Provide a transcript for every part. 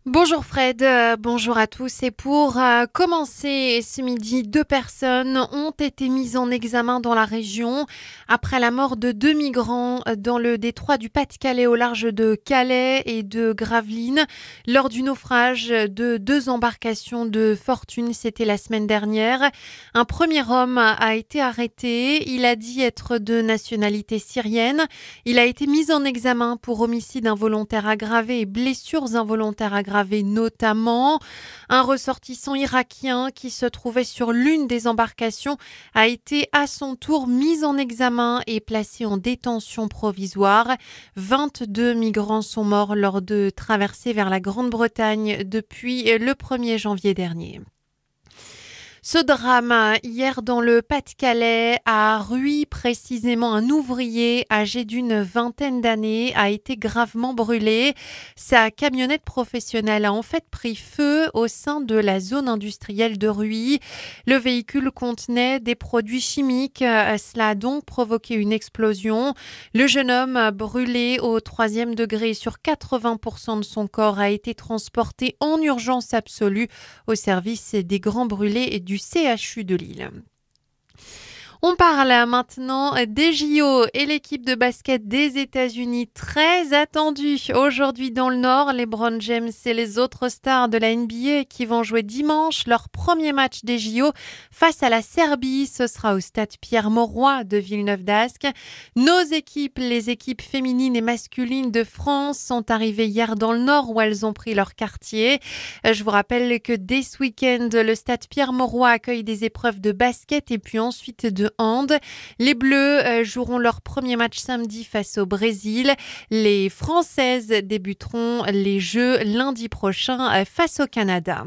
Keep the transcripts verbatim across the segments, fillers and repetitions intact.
Bonjour Fred, euh, bonjour à tous. Et pour euh, commencer ce midi, deux personnes ont été mises en examen dans la région après la mort de deux migrants euh, dans le détroit du Pas-de-Calais au large de Calais et de Gravelines lors du naufrage de deux embarcations de fortune. C'était la semaine dernière. Un premier homme a été arrêté. Il a dit être de nationalité syrienne. Il a été mis en examen pour homicide involontaire aggravé et blessures involontaires aggravées notamment. Un ressortissant irakien qui se trouvait sur l'une des embarcations a été à son tour mis en examen et placé en détention provisoire. vingt-deux migrants sont morts lors de traversées vers la Grande-Bretagne depuis le premier janvier dernier. Ce drame, hier dans le Pas-de-Calais, à Ruy précisément, un ouvrier âgé d'une vingtaine d'années a été gravement brûlé. Sa camionnette professionnelle a en fait pris feu au sein de la zone industrielle de Ruy. Le véhicule contenait des produits chimiques. Cela a donc provoqué une explosion. Le jeune homme, brûlé au troisième degré sur quatre-vingts pour cent de son corps, a été transporté en urgence absolue au service des grands brûlés et du C H U de Lille. On parle maintenant des J O et l'équipe de basket des États-Unis très attendue aujourd'hui dans le Nord. LeBron James et les autres stars de la N B A qui vont jouer dimanche leur premier match des J O face à la Serbie. Ce sera au stade Pierre-Mauroy de Villeneuve-d'Ascq. Nos équipes, les équipes féminines et masculines de France, sont arrivées hier dans le Nord où elles ont pris leur quartier. Je vous rappelle que dès ce week-end, le stade Pierre-Mauroy accueille des épreuves de basket et puis ensuite de hand. Les Bleus euh, joueront leur premier match samedi face au Brésil. Les Françaises débuteront les Jeux lundi prochain euh, face au Canada.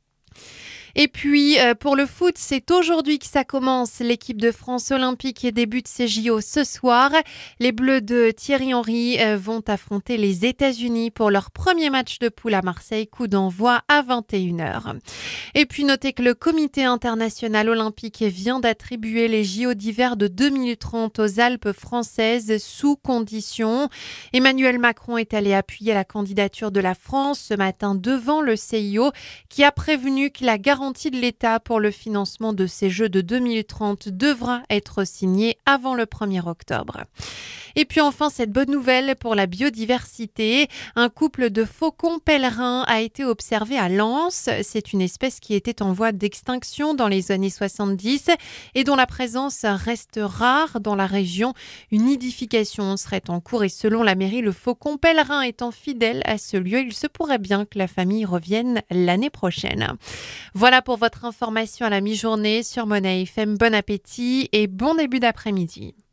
Et puis, euh, pour le foot, c'est aujourd'hui que ça commence. L'équipe de France olympique débute ses J O ce soir. Les Bleus de Thierry Henry euh, vont affronter les États-Unis pour leur premier match de poule à Marseille. Coup d'envoi à vingt et une heures. Et puis, notez que le Comité international olympique vient d'attribuer les J O d'hiver de deux mille trente aux Alpes françaises sous condition. Emmanuel Macron est allé appuyer la candidature de la France ce matin devant le C I O qui a prévenu que la garantie de l'État pour le financement de ces Jeux de deux mille trente devra être signée avant le premier octobre. Et puis enfin, cette bonne nouvelle pour la biodiversité. Un couple de faucons pèlerins a été observé à Lens. C'est une espèce qui était en voie d'extinction dans les années soixante-dix et dont la présence reste rare dans la région. Une nidification serait en cours et selon la mairie, le faucon pèlerin étant fidèle à ce lieu, il se pourrait bien que la famille revienne l'année prochaine. Voilà pour votre information à la mi-journée sur Monnaie F M. Bon appétit et bon début d'après-midi.